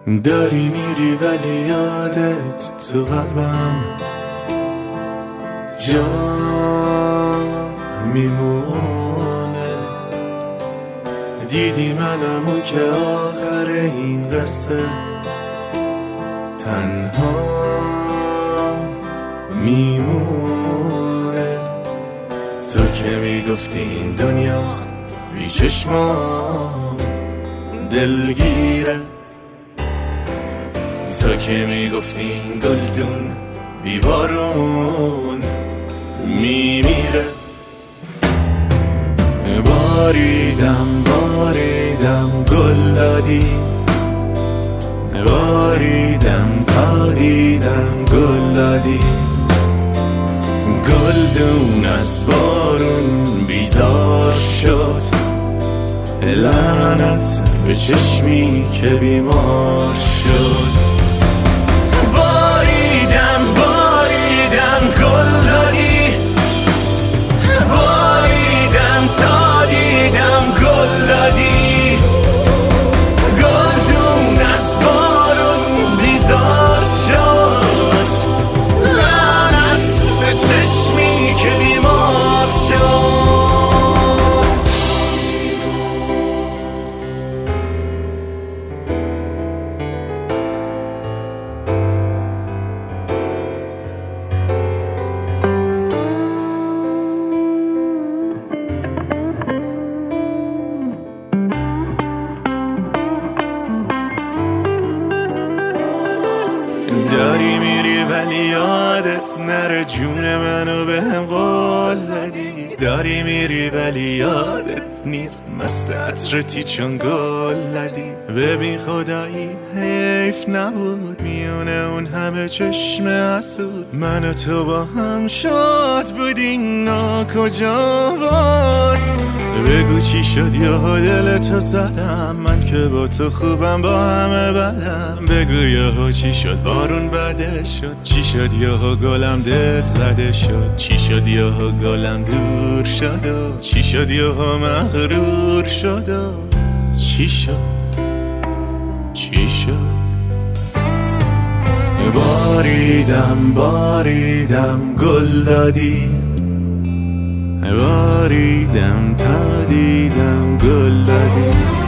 داری میری ولی یادت تو قلبم جا میمونه. دیدی منمو که آخر این قصه تنها میمونه. تو که میگفتی این دنیا بی چشمام دلگیره، تو که میگفتی این گلدون بی بارون میمیره. باریدم گل دادی، باریدم تا دیدم گل دادی. گلدون از بارون بیزار شد، لعنت به چشمی که بیمار شد. باریدم گل دادی، باریدم تا دیدم گل دادی. گلدون از بارون بیزار شد، لعنت به چشمی که بیمار شد. داری میری ولی یادت نره، جون منو بهم قول دادی. داری میری ولی یادت نیست مست عطرتی چون گل دادی. ببین خدایی حیف نبود میونه اون همه چشم حسود، من و تو با هم شاد بودیم نا کجا بود. بگو چی شد یا دل تو زدم، من که با تو خوبم با همه بدم. بگو یا چی شد بارون بده شد، چی شد یا گلم دل زده شد، چی شد یا گلم دور شد و چی شد یا مغرور شد و چی شد. باریدم گل دادی، باریدم تا دیدم گل دادی.